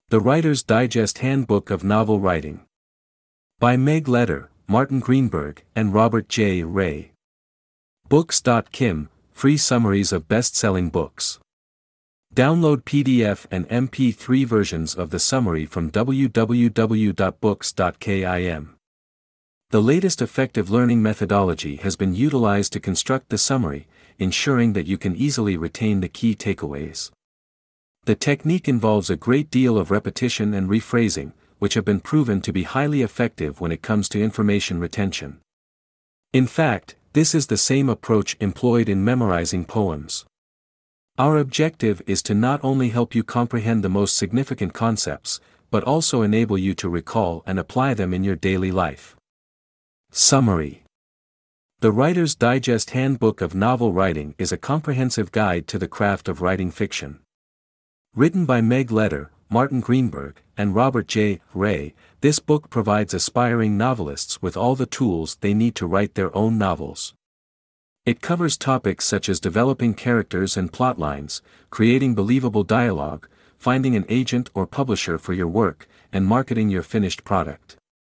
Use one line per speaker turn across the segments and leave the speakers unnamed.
The Writer's Digest Handbook of Novel Writing. By Meg Leder, Martin Greenberg, and Robert J. Ray. Books.kim, free summaries of best-selling books. Download PDF and MP3 versions of the summary from www.books.kim. The latest effective learning methodology has been utilized to construct the summary, ensuring that you can easily retain the key takeaways. The technique involves a great deal of repetition and rephrasing, which have been proven to be highly effective when it comes to information retention. In fact, this is the same approach employed in memorizing poems. Our objective is to not only help you comprehend the most significant concepts, but also enable you to recall and apply them in your daily life. Summary. The Writer's Digest Handbook of Novel Writing is a comprehensive guide to the craft of writing fiction. Written by Meg Leder, Martin Greenberg, and Robert J. Ray, this book provides aspiring novelists with all the tools they need to write their own novels. It covers topics such as developing characters and plotlines, creating believable dialogue, finding an agent or publisher for your work, and marketing your finished product.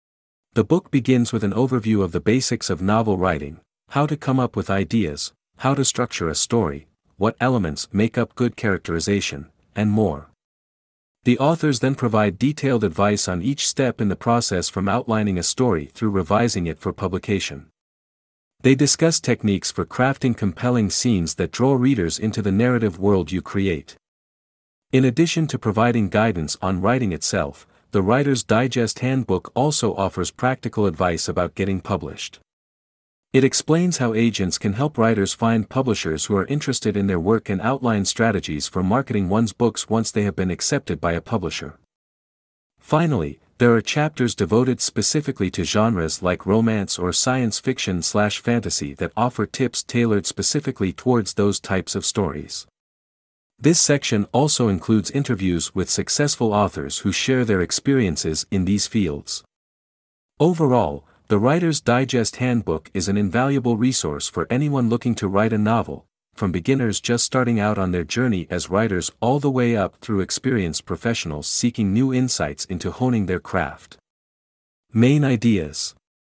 The book begins with an overview of the basics of novel writing, how to come up with ideas, how to structure a story, what elements make up good characterization, and more. The authors then provide detailed advice on each step in the process from outlining a story through revising it for publication. They discuss techniques for crafting compelling scenes that draw readers into the narrative world you create. In addition to providing guidance on writing itself, the Writer's Digest Handbook also offers practical advice about getting published. It explains how agents can help writers find publishers who are interested in their work and outline strategies for marketing one's books once they have been accepted by a publisher. Finally, there are chapters devoted specifically to genres like romance or science fiction/fantasy that offer tips tailored specifically towards those types of stories. This section also includes interviews with successful authors who share their experiences in these fields. Overall, the Writer's Digest Handbook is an invaluable resource for anyone looking to write a novel, from beginners just starting out on their journey as writers all the way up through experienced professionals seeking new insights into honing their craft. Main ideas.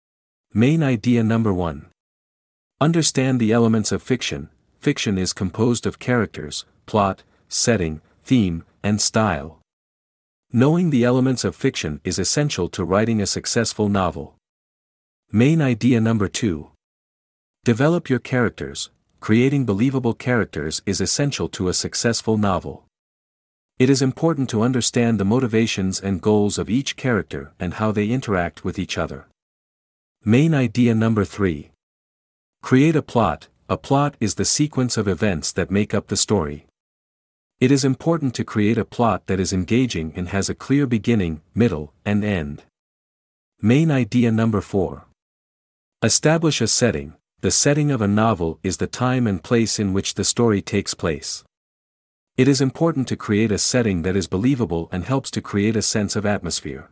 Main idea number 1. Understand the elements of fiction. Fiction is composed of characters, plot, setting, theme, and style. Knowing the elements of fiction is essential to writing a successful novel. Main idea number 2. Develop your characters. Creating believable characters is essential to a successful novel. It is important to understand the motivations and goals of each character and how they interact with each other. Main idea number 3. Create a plot. A plot is the sequence of events that make up the story. It is important to create a plot that is engaging and has a clear beginning, middle, and end. Main idea number 4. Establish a setting. The setting of a novel is the time and place in which the story takes place. It is important to create a setting that is believable and helps to create a sense of atmosphere.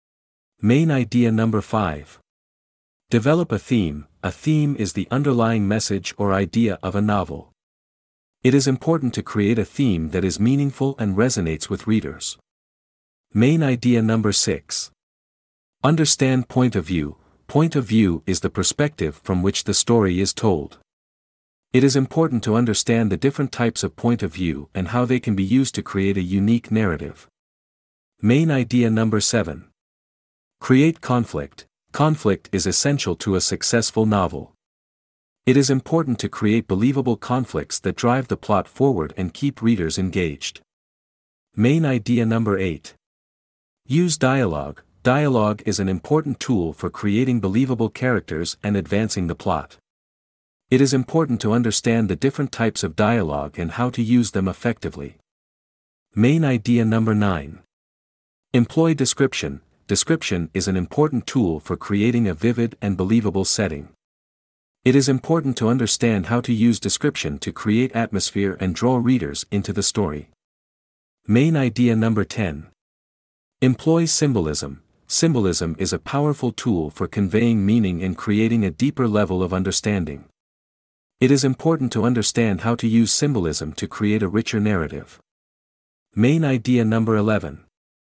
Main idea number 5. Develop a theme. A theme is the underlying message or idea of a novel. It is important to create a theme that is meaningful and resonates with readers. Main idea number 6. Understand point of view. Point of view is the perspective from which the story is told. It is important to understand the different types of point of view and how they can be used to create a unique narrative. Main idea number 7. Create conflict. Conflict is essential to a successful novel. It is important to create believable conflicts that drive the plot forward and keep readers engaged. Main idea number 8. Use dialogue. Dialogue is an important tool for creating believable characters and advancing the plot. It is important to understand the different types of dialogue and how to use them effectively. Main idea number 9. Employ description. Description is an important tool for creating a vivid and believable setting. It is important to understand how to use description to create atmosphere and draw readers into the story. Main idea number 10. Employ symbolism. Symbolism is a powerful tool for conveying meaning and creating a deeper level of understanding. It is important to understand how to use symbolism to create a richer narrative. Main idea number 11.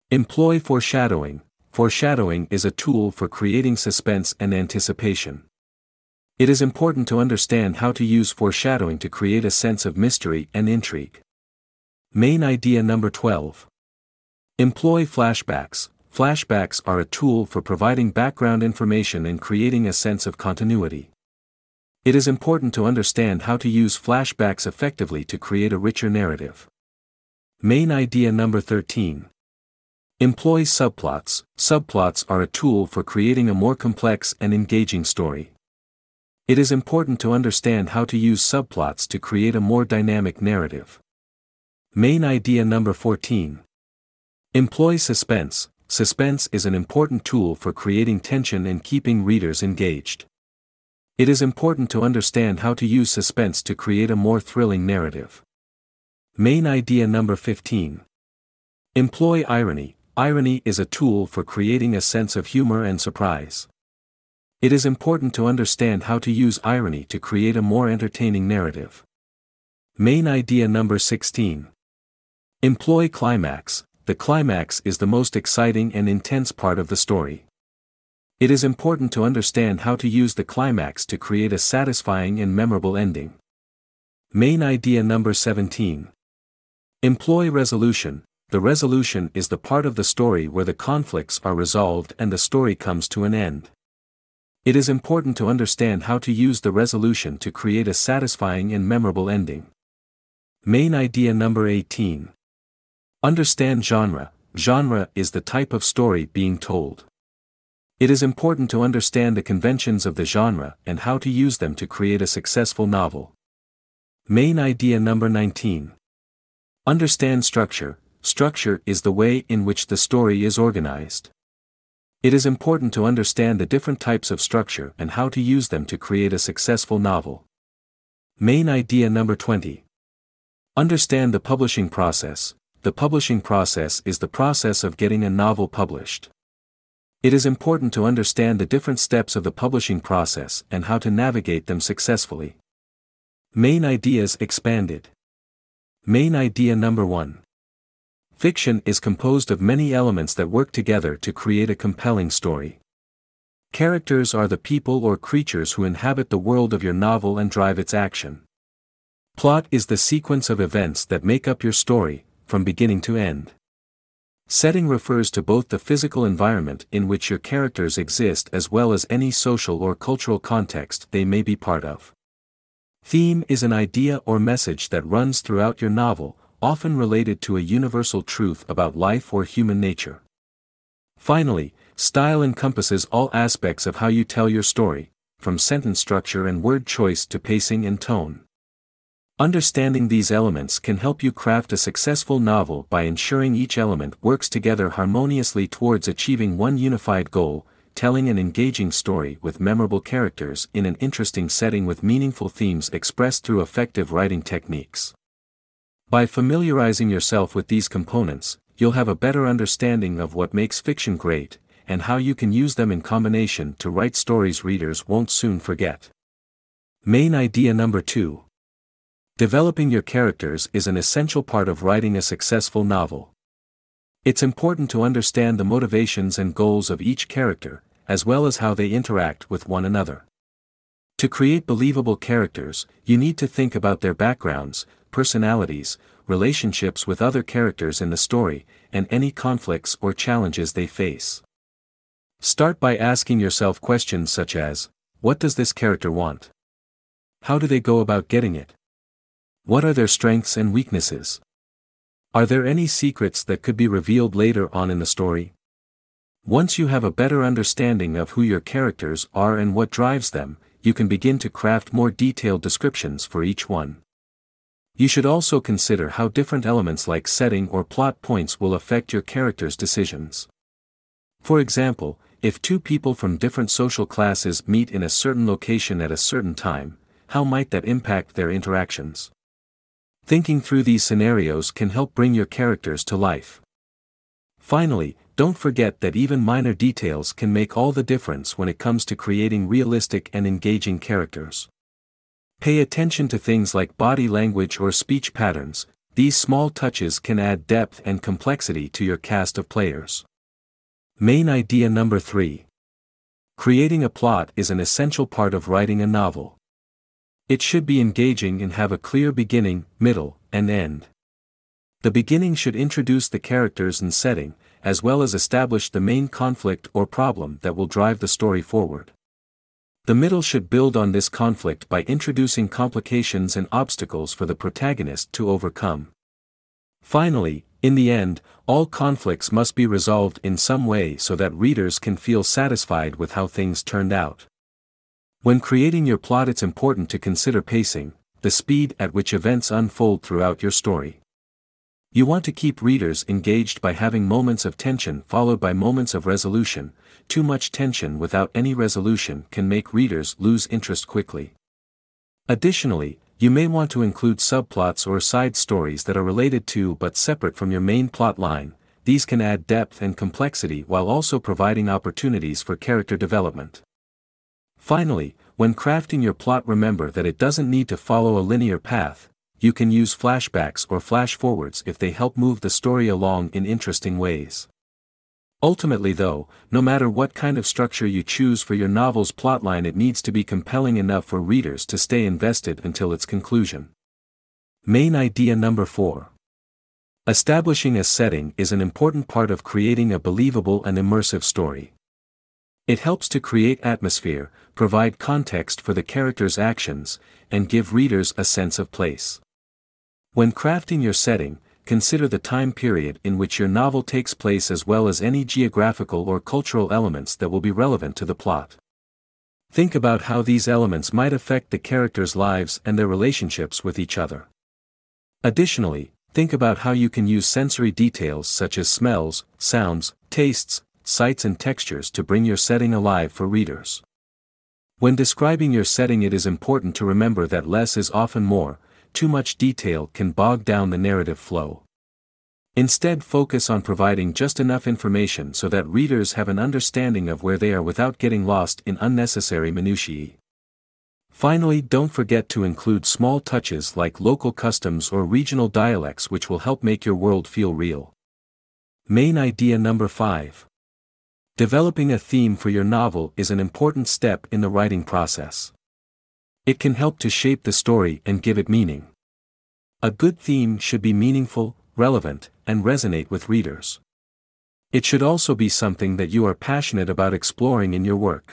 Employ foreshadowing. Foreshadowing is a tool for creating suspense and anticipation. It is important to understand how to use foreshadowing to create a sense of mystery and intrigue. Main idea number 12. Employ flashbacks. Flashbacks are a tool for providing background information and creating a sense of continuity. It is important to understand how to use flashbacks effectively to create a richer narrative. Main idea number 13. Employ subplots. Subplots are a tool for creating a more complex and engaging story. It is important to understand how to use subplots to create a more dynamic narrative. Main idea number 14. Employ suspense. Suspense is an important tool for creating tension and keeping readers engaged. It is important to understand how to use suspense to create a more thrilling narrative. Main idea number 15. Employ irony. Irony is a tool for creating a sense of humor and surprise. It is important to understand how to use irony to create a more entertaining narrative. Main idea number 16. Employ climax. The climax is the most exciting and intense part of the story. It is important to understand how to use the climax to create a satisfying and memorable ending. Main idea number 17. Employ resolution. The resolution is the part of the story where the conflicts are resolved and the story comes to an end. It is important to understand how to use the resolution to create a satisfying and memorable ending. Main idea number 18. Understand genre. Genre is the type of story being told. It is important to understand the conventions of the genre and how to use them to create a successful novel. Main idea number 19. Understand structure. Structure is the way in which the story is organized. It is important to understand the different types of structure and how to use them to create a successful novel. Main idea number 20. Understand the publishing process. The publishing process is the process of getting a novel published. It is important to understand the different steps of the publishing process and how to navigate them successfully. Main ideas expanded. Main idea number 1. Fiction is composed of many elements that work together to create a compelling story. Characters are the people or creatures who inhabit the world of your novel and drive its action. Plot is the sequence of events that make up your story, from beginning to end. Setting refers to both the physical environment in which your characters exist as well as any social or cultural context they may be part of. Theme is an idea or message that runs throughout your novel, often related to a universal truth about life or human nature. Finally, style encompasses all aspects of how you tell your story, from sentence structure and word choice to pacing and tone. Understanding these elements can help you craft a successful novel by ensuring each element works together harmoniously towards achieving one unified goal, telling an engaging story with memorable characters in an interesting setting with meaningful themes expressed through effective writing techniques. By familiarizing yourself with these components, you'll have a better understanding of what makes fiction great, and how you can use them in combination to write stories readers won't soon forget. Main idea number 2. Developing your characters is an essential part of writing a successful novel. It's important to understand the motivations and goals of each character, as well as how they interact with one another. To create believable characters, you need to think about their backgrounds, personalities, relationships with other characters in the story, and any conflicts or challenges they face. Start by asking yourself questions such as, what does this character want? How do they go about getting it? What are their strengths and weaknesses? Are there any secrets that could be revealed later on in the story? Once you have a better understanding of who your characters are and what drives them, you can begin to craft more detailed descriptions for each one. You should also consider how different elements like setting or plot points will affect your character's decisions. For example, if two people from different social classes meet in a certain location at a certain time, how might that impact their interactions? Thinking through these scenarios can help bring your characters to life. Finally, don't forget that even minor details can make all the difference when it comes to creating realistic and engaging characters. Pay attention to things like body language or speech patterns. these small touches can add depth and complexity to your cast of players. Main idea number 3. Creating a plot is an essential part of writing a novel. It should be engaging and have a clear beginning, middle, and end. The beginning should introduce the characters and setting, as well as establish the main conflict or problem that will drive the story forward. The middle should build on this conflict by introducing complications and obstacles for the protagonist to overcome. Finally, in the end, all conflicts must be resolved in some way so that readers can feel satisfied with how things turned out. When creating your plot, it's important to consider pacing, the speed at which events unfold throughout your story. You want to keep readers engaged by having moments of tension followed by moments of resolution. Too much tension without any resolution can make readers lose interest quickly. Additionally, you may want to include subplots or side stories that are related to but separate from your main plot line. These can add depth and complexity while also providing opportunities for character development. Finally, when crafting your plot, remember that it doesn't need to follow a linear path. You can use flashbacks or flash-forwards if they help move the story along in interesting ways. Ultimately though, no matter what kind of structure you choose for your novel's plotline, it needs to be compelling enough for readers to stay invested until its conclusion. Main idea number 4. Establishing a setting is an important part of creating a believable and immersive story. It helps to create atmosphere, provide context for the characters' actions, and give readers a sense of place. When crafting your setting, consider the time period in which your novel takes place as well as any geographical or cultural elements that will be relevant to the plot. Think about how these elements might affect the characters' lives and their relationships with each other. Additionally, think about how you can use sensory details such as smells, sounds, tastes, sights and textures to bring your setting alive for readers. When describing your setting, it is important to remember that less is often more. Too much detail can bog down the narrative flow. Instead, focus on providing just enough information so that readers have an understanding of where they are without getting lost in unnecessary minutiae. Finally, don't forget to include small touches like local customs or regional dialects which will help make your world feel real. Main idea number 5. Developing a theme for your novel is an important step in the writing process. It can help to shape the story and give it meaning. A good theme should be meaningful, relevant, and resonate with readers. It should also be something that you are passionate about exploring in your work.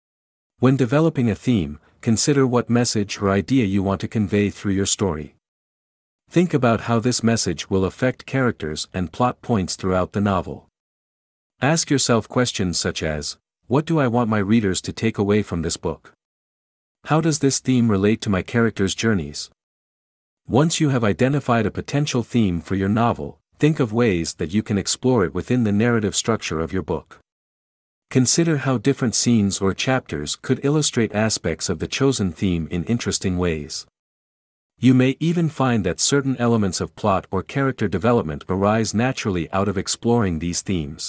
When developing a theme, consider what message or idea you want to convey through your story. Think about how this message will affect characters and plot points throughout the novel. Ask yourself questions such as, what do I want my readers to take away from this book? How does this theme relate to my characters' journeys? Once you have identified a potential theme for your novel, think of ways that you can explore it within the narrative structure of your book. Consider how different scenes or chapters could illustrate aspects of the chosen theme in interesting ways. You may even find that certain elements of plot or character development arise naturally out of exploring these themes.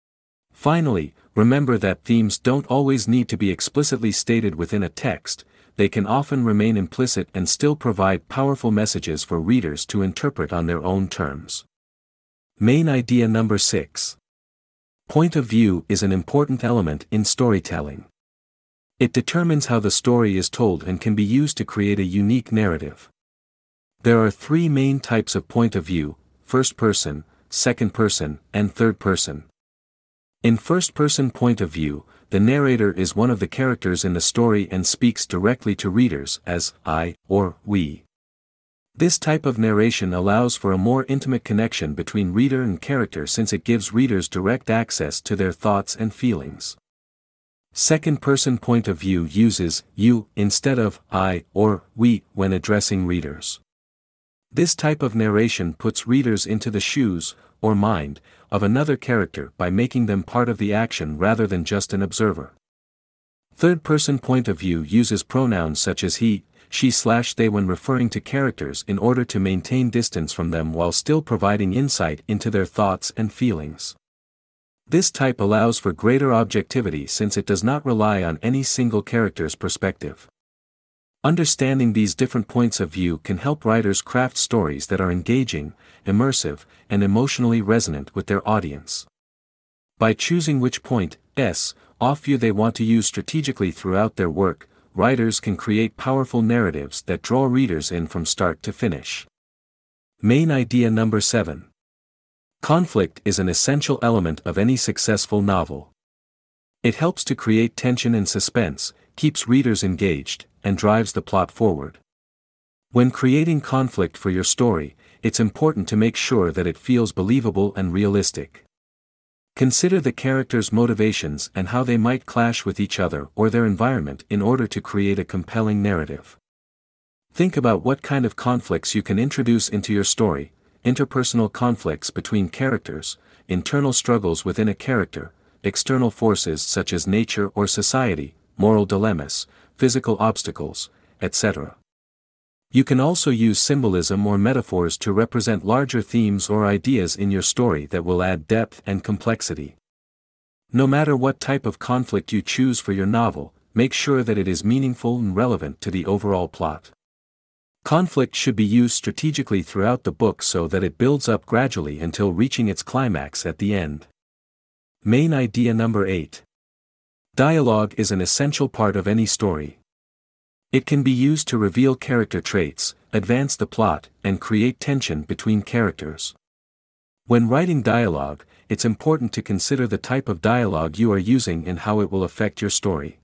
Finally, remember that themes don't always need to be explicitly stated within a text. They can often remain implicit and still provide powerful messages for readers to interpret on their own terms. Main idea number 6. Point of view is an important element in storytelling. It determines how the story is told and can be used to create a unique narrative. There are 3 main types of point of view: first person, second person, and third person. In first-person point of view, the narrator is one of the characters in the story and speaks directly to readers as I or we. This type of narration allows for a more intimate connection between reader and character since it gives readers direct access to their thoughts and feelings. Second-person point of view uses you instead of I or we when addressing readers. This type of narration puts readers into the shoes, or mind, of another character by making them part of the action rather than just an observer. Third-person point of view uses pronouns such as he, she/they when referring to characters in order to maintain distance from them while still providing insight into their thoughts and feelings. This type allows for greater objectivity since it does not rely on any single character's perspective. Understanding these different points of view can help writers craft stories that are engaging, immersive, and emotionally resonant with their audience. By choosing which point of view they want to use strategically throughout their work, writers can create powerful narratives that draw readers in from start to finish. Main idea number 7. Conflict is an essential element of any successful novel. It helps to create tension and suspense, keeps readers engaged, and drives the plot forward. When creating conflict for your story, it's important to make sure that it feels believable and realistic. Consider the characters' motivations and how they might clash with each other or their environment in order to create a compelling narrative. Think about what kind of conflicts you can introduce into your story: interpersonal conflicts between characters, internal struggles within a character, external forces such as nature or society, moral dilemmas, physical obstacles, etc. You can also use symbolism or metaphors to represent larger themes or ideas in your story that will add depth and complexity. No matter what type of conflict you choose for your novel, make sure that it is meaningful and relevant to the overall plot. Conflict should be used strategically throughout the book so that it builds up gradually until reaching its climax at the end. Main idea number 8. Dialogue is an essential part of any story. It can be used to reveal character traits, advance the plot, and create tension between characters. When writing dialogue, it's important to consider the type of dialogue you are using and how it will affect your story.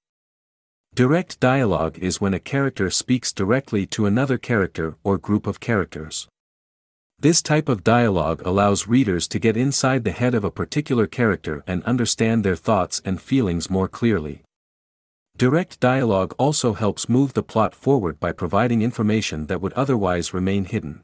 Direct dialogue is when a character speaks directly to another character or group of characters. This type of dialogue allows readers to get inside the head of a particular character and understand their thoughts and feelings more clearly. Direct dialogue also helps move the plot forward by providing information that would otherwise remain hidden.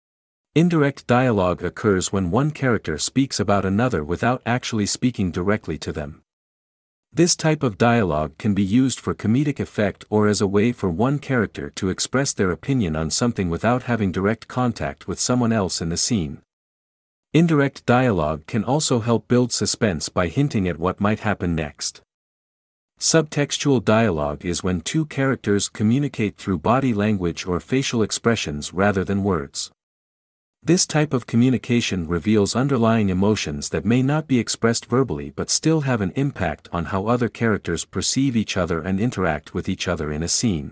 Indirect dialogue occurs when one character speaks about another without actually speaking directly to them. This type of dialogue can be used for comedic effect or as a way for one character to express their opinion on something without having direct contact with someone else in the scene. Indirect dialogue can also help build suspense by hinting at what might happen next. Subtextual dialogue is when two characters communicate through body language or facial expressions rather than words. This type of communication reveals underlying emotions that may not be expressed verbally but still have an impact on how other characters perceive each other and interact with each other in a scene.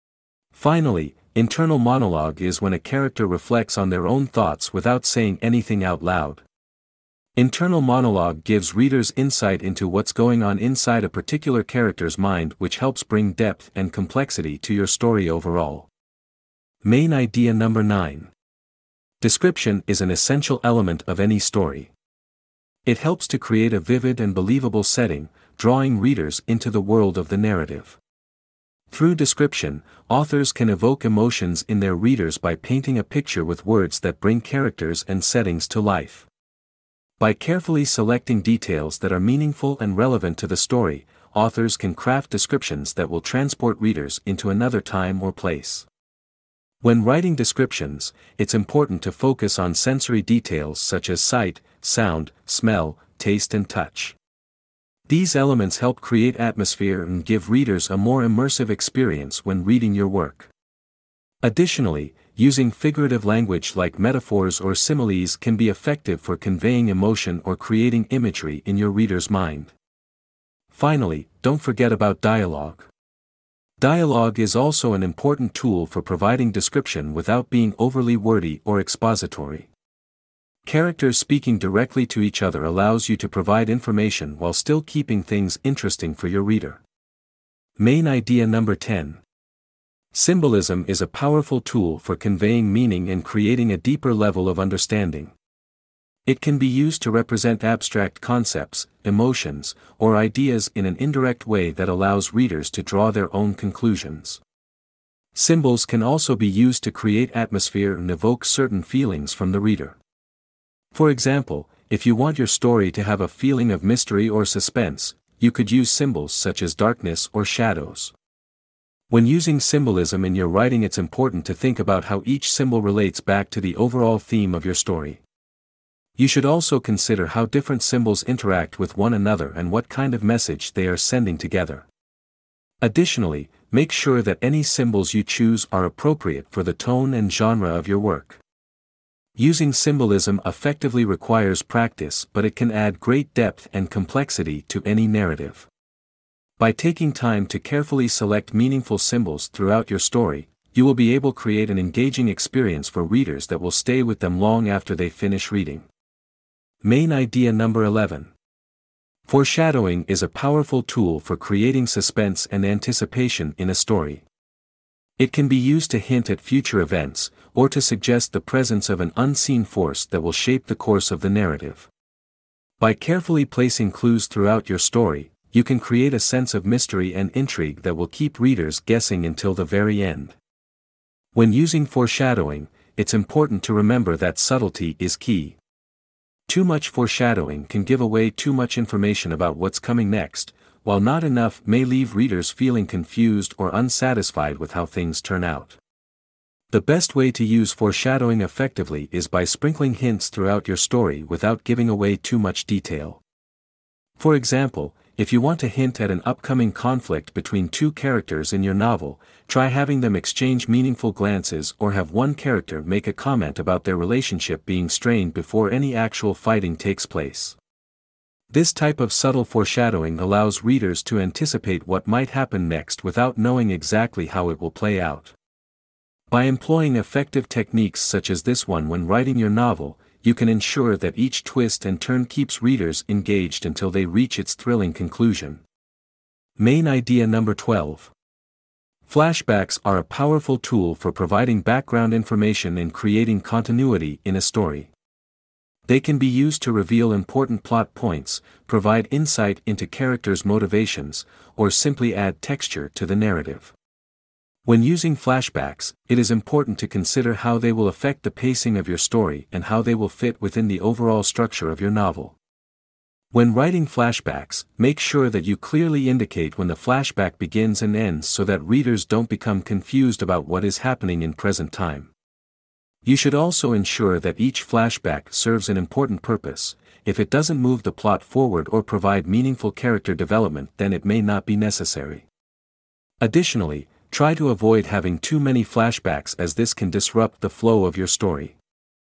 Finally, internal monologue is when a character reflects on their own thoughts without saying anything out loud. Internal monologue gives readers insight into what's going on inside a particular character's mind, which helps bring depth and complexity to your story overall. Main idea number 9. Description is an essential element of any story. It helps to create a vivid and believable setting, drawing readers into the world of the narrative. Through description, authors can evoke emotions in their readers by painting a picture with words that bring characters and settings to life. By carefully selecting details that are meaningful and relevant to the story, authors can craft descriptions that will transport readers into another time or place. When writing descriptions, it's important to focus on sensory details such as sight, sound, smell, taste and touch. These elements help create atmosphere and give readers a more immersive experience when reading your work. Additionally, using figurative language like metaphors or similes can be effective for conveying emotion or creating imagery in your reader's mind. Finally, don't forget about dialogue. Dialogue is also an important tool for providing description without being overly wordy or expository. Characters speaking directly to each other allows you to provide information while still keeping things interesting for your reader. Main idea number 10. Symbolism is a powerful tool for conveying meaning and creating a deeper level of understanding. It can be used to represent abstract concepts, emotions, or ideas in an indirect way that allows readers to draw their own conclusions. Symbols can also be used to create atmosphere and evoke certain feelings from the reader. For example, if you want your story to have a feeling of mystery or suspense, you could use symbols such as darkness or shadows. When using symbolism in your writing, it's important to think about how each symbol relates back to the overall theme of your story. You should also consider how different symbols interact with one another and what kind of message they are sending together. Additionally, make sure that any symbols you choose are appropriate for the tone and genre of your work. Using symbolism effectively requires practice, but it can add great depth and complexity to any narrative. By taking time to carefully select meaningful symbols throughout your story, you will be able to create an engaging experience for readers that will stay with them long after they finish reading. Main idea number 11. Foreshadowing is a powerful tool for creating suspense and anticipation in a story. It can be used to hint at future events, or to suggest the presence of an unseen force that will shape the course of the narrative. By carefully placing clues throughout your story, you can create a sense of mystery and intrigue that will keep readers guessing until the very end. When using foreshadowing, it's important to remember that subtlety is key. Too much foreshadowing can give away too much information about what's coming next, while not enough may leave readers feeling confused or unsatisfied with how things turn out. The best way to use foreshadowing effectively is by sprinkling hints throughout your story without giving away too much detail. For example, if you want to hint at an upcoming conflict between two characters in your novel, try having them exchange meaningful glances or have one character make a comment about their relationship being strained before any actual fighting takes place. This type of subtle foreshadowing allows readers to anticipate what might happen next without knowing exactly how it will play out. By employing effective techniques such as this one when writing your novel, you can ensure that each twist and turn keeps readers engaged until they reach its thrilling conclusion. Main idea number 12. Flashbacks are a powerful tool for providing background information and creating continuity in a story. They can be used to reveal important plot points, provide insight into characters' motivations, or simply add texture to the narrative. When using flashbacks, it is important to consider how they will affect the pacing of your story and how they will fit within the overall structure of your novel. When writing flashbacks, make sure that you clearly indicate when the flashback begins and ends so that readers don't become confused about what is happening in present time. You should also ensure that each flashback serves an important purpose. If it doesn't move the plot forward or provide meaningful character development, then it may not be necessary. Additionally, try to avoid having too many flashbacks as this can disrupt the flow of your story.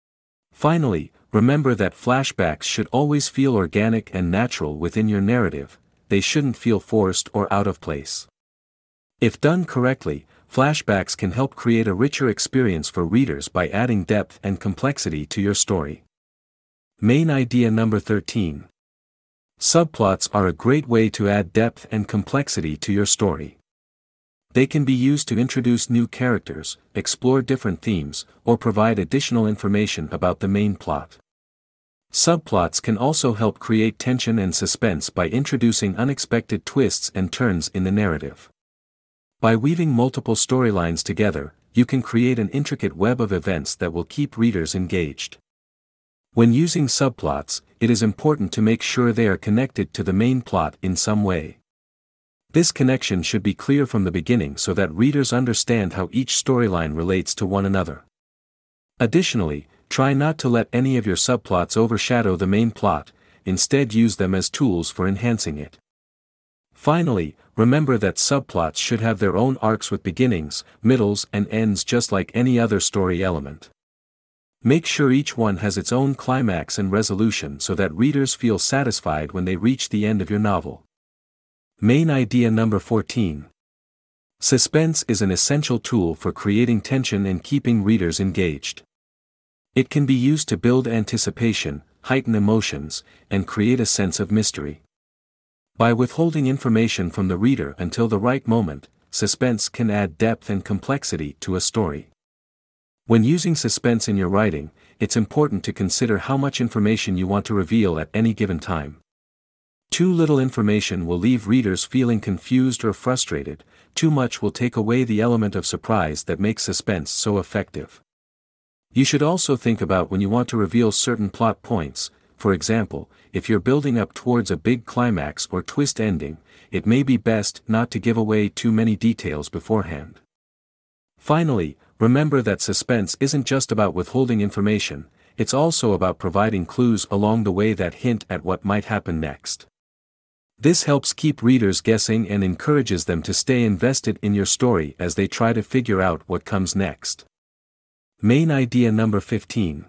Finally, remember that flashbacks should always feel organic and natural within your narrative. They shouldn't feel forced or out of place. If done correctly, flashbacks can help create a richer experience for readers by adding depth and complexity to your story. Main idea number 13. Subplots are a great way to add depth and complexity to your story. They can be used to introduce new characters, explore different themes, or provide additional information about the main plot. Subplots can also help create tension and suspense by introducing unexpected twists and turns in the narrative. By weaving multiple storylines together, you can create an intricate web of events that will keep readers engaged. When using subplots, it is important to make sure they are connected to the main plot in some way. This connection should be clear from the beginning so that readers understand how each storyline relates to one another. Additionally, try not to let any of your subplots overshadow the main plot, instead use them as tools for enhancing it. Finally, remember that subplots should have their own arcs with beginnings, middles, and ends just like any other story element. Make sure each one has its own climax and resolution so that readers feel satisfied when they reach the end of your novel. Main idea number 14. Suspense is an essential tool for creating tension and keeping readers engaged. It can be used to build anticipation, heighten emotions, and create a sense of mystery. By withholding information from the reader until the right moment, suspense can add depth and complexity to a story. When using suspense in your writing, it's important to consider how much information you want to reveal at any given time. Too little information will leave readers feeling confused or frustrated, too much will take away the element of surprise that makes suspense so effective. You should also think about when you want to reveal certain plot points. For example, if you're building up towards a big climax or twist ending, it may be best not to give away too many details beforehand. Finally, remember that suspense isn't just about withholding information, it's also about providing clues along the way that hint at what might happen next. This helps keep readers guessing and encourages them to stay invested in your story as they try to figure out what comes next. Main idea number 15.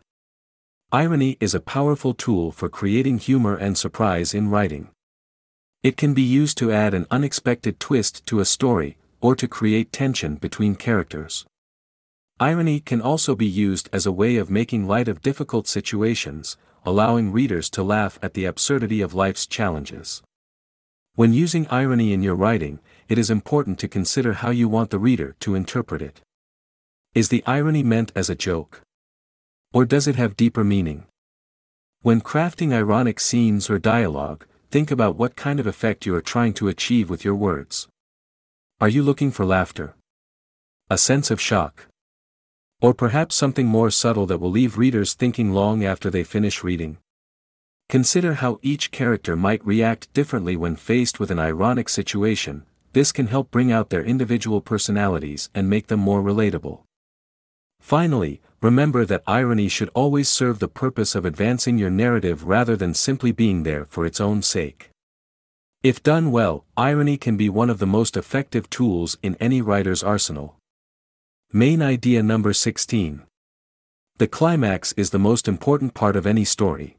Irony is a powerful tool for creating humor and surprise in writing. It can be used to add an unexpected twist to a story, or to create tension between characters. Irony can also be used as a way of making light of difficult situations, allowing readers to laugh at the absurdity of life's challenges. When using irony in your writing, it is important to consider how you want the reader to interpret it. Is the irony meant as a joke? Or does it have deeper meaning? When crafting ironic scenes or dialogue, think about what kind of effect you are trying to achieve with your words. Are you looking for laughter? A sense of shock? Or perhaps something more subtle that will leave readers thinking long after they finish reading? Consider how each character might react differently when faced with an ironic situation. This can help bring out their individual personalities and make them more relatable. Finally, remember that irony should always serve the purpose of advancing your narrative rather than simply being there for its own sake. If done well, irony can be one of the most effective tools in any writer's arsenal. Main idea number 16. The climax is the most important part of any story.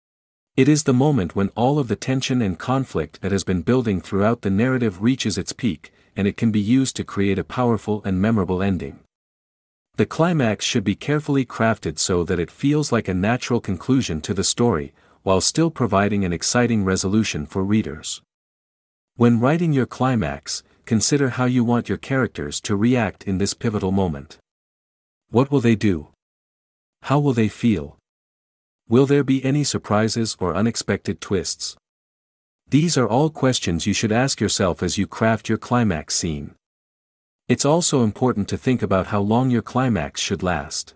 It is the moment when all of the tension and conflict that has been building throughout the narrative reaches its peak, and it can be used to create a powerful and memorable ending. The climax should be carefully crafted so that it feels like a natural conclusion to the story, while still providing an exciting resolution for readers. When writing your climax, consider how you want your characters to react in this pivotal moment. What will they do? How will they feel? Will there be any surprises or unexpected twists? These are all questions you should ask yourself as you craft your climax scene. It's also important to think about how long your climax should last.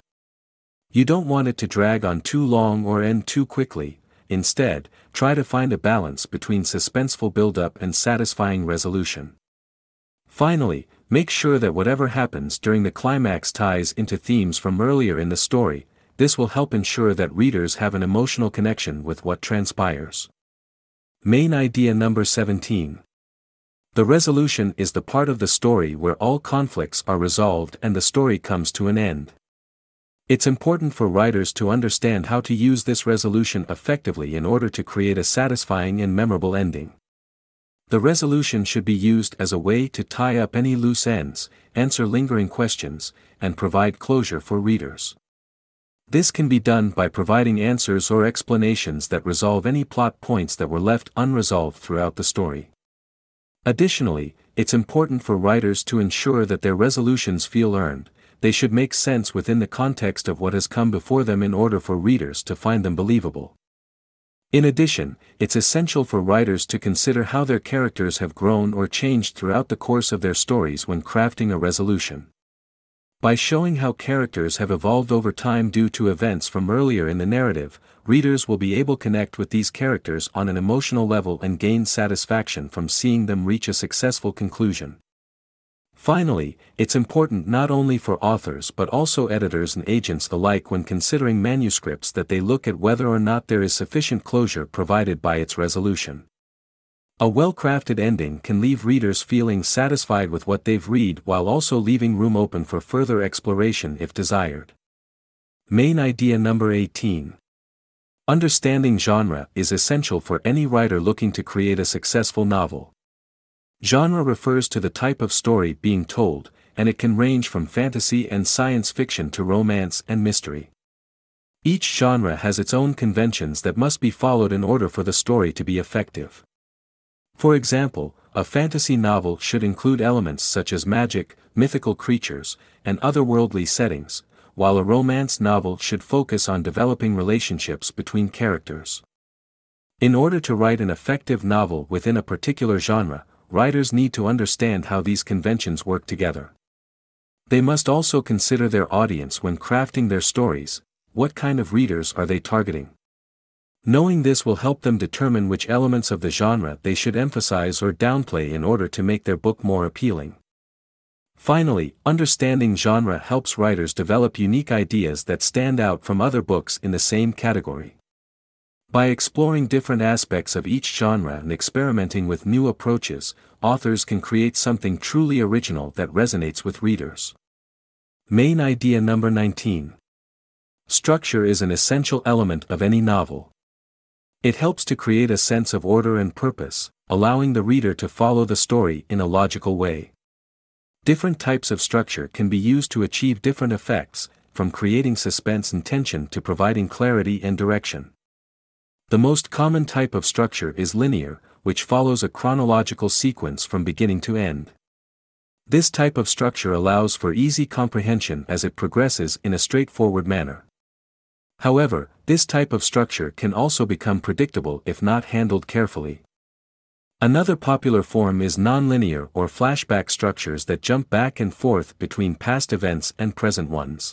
You don't want it to drag on too long or end too quickly. Instead, try to find a balance between suspenseful build-up and satisfying resolution. Finally, make sure that whatever happens during the climax ties into themes from earlier in the story. This will help ensure that readers have an emotional connection with what transpires. Main idea number 17. The resolution is the part of the story where all conflicts are resolved and the story comes to an end. It's important for writers to understand how to use this resolution effectively in order to create a satisfying and memorable ending. The resolution should be used as a way to tie up any loose ends, answer lingering questions, and provide closure for readers. This can be done by providing answers or explanations that resolve any plot points that were left unresolved throughout the story. Additionally, it's important for writers to ensure that their resolutions feel earned. They should make sense within the context of what has come before them in order for readers to find them believable. In addition, it's essential for writers to consider how their characters have grown or changed throughout the course of their stories when crafting a resolution. By showing how characters have evolved over time due to events from earlier in the narrative, readers will be able to connect with these characters on an emotional level and gain satisfaction from seeing them reach a successful conclusion. Finally, it's important not only for authors but also editors and agents alike when considering manuscripts that they look at whether or not there is sufficient closure provided by its resolution. A well-crafted ending can leave readers feeling satisfied with what they've read while also leaving room open for further exploration if desired. Main idea number 18. Understanding genre is essential for any writer looking to create a successful novel. Genre refers to the type of story being told, and it can range from fantasy and science fiction to romance and mystery. Each genre has its own conventions that must be followed in order for the story to be effective. For example, a fantasy novel should include elements such as magic, mythical creatures, and otherworldly settings, while a romance novel should focus on developing relationships between characters. In order to write an effective novel within a particular genre, writers need to understand how these conventions work together. They must also consider their audience when crafting their stories. What kind of readers are they targeting? Knowing this will help them determine which elements of the genre they should emphasize or downplay in order to make their book more appealing. Finally, understanding genre helps writers develop unique ideas that stand out from other books in the same category. By exploring different aspects of each genre and experimenting with new approaches, authors can create something truly original that resonates with readers. Main idea number 19. Structure is an essential element of any novel. It helps to create a sense of order and purpose, allowing the reader to follow the story in a logical way. Different types of structure can be used to achieve different effects, from creating suspense and tension to providing clarity and direction. The most common type of structure is linear, which follows a chronological sequence from beginning to end. This type of structure allows for easy comprehension as it progresses in a straightforward manner. However, this type of structure can also become predictable if not handled carefully. Another popular form is nonlinear or flashback structures that jump back and forth between past events and present ones.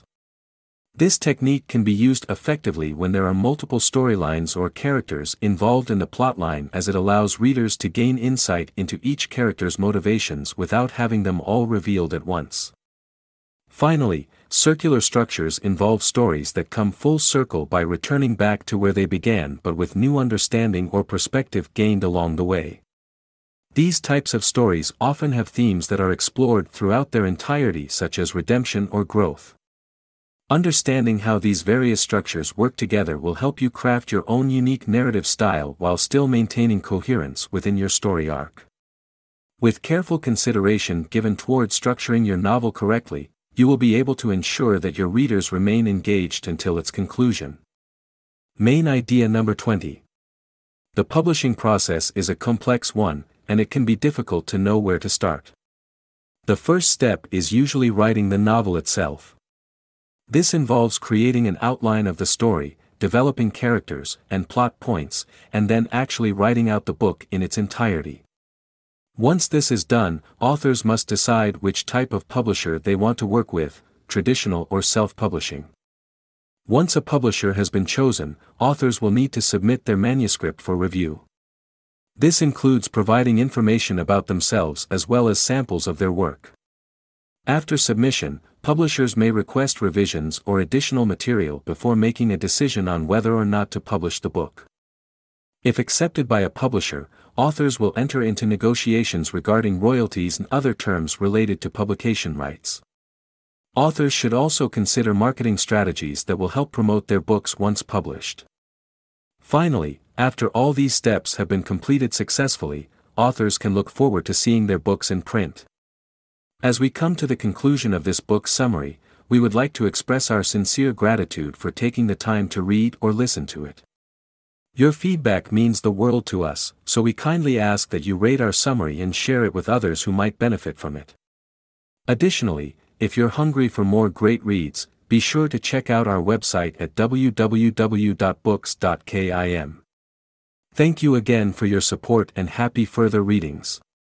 This technique can be used effectively when there are multiple storylines or characters involved in the plotline, as it allows readers to gain insight into each character's motivations without having them all revealed at once. Finally, circular structures involve stories that come full circle by returning back to where they began but with new understanding or perspective gained along the way. These types of stories often have themes that are explored throughout their entirety, such as redemption or growth. Understanding how these various structures work together will help you craft your own unique narrative style while still maintaining coherence within your story arc. With careful consideration given toward structuring your novel correctly, you will be able to ensure that your readers remain engaged until its conclusion. Main idea number 20. The publishing process is a complex one, and it can be difficult to know where to start. The first step is usually writing the novel itself. This involves creating an outline of the story, developing characters and plot points, and then actually writing out the book in its entirety. Once this is done, authors must decide which type of publisher they want to work with, traditional or self-publishing. Once a publisher has been chosen, authors will need to submit their manuscript for review. This includes providing information about themselves as well as samples of their work. After submission, publishers may request revisions or additional material before making a decision on whether or not to publish the book. If accepted by a publisher, authors will enter into negotiations regarding royalties and other terms related to publication rights. Authors should also consider marketing strategies that will help promote their books once published. Finally, after all these steps have been completed successfully, authors can look forward to seeing their books in print. As we come to the conclusion of this book summary, we would like to express our sincere gratitude for taking the time to read or listen to it. Your feedback means the world to us, so we kindly ask that you rate our summary and share it with others who might benefit from it. Additionally, if you're hungry for more great reads, be sure to check out our website at www.books.kim. Thank you again for your support and happy further readings.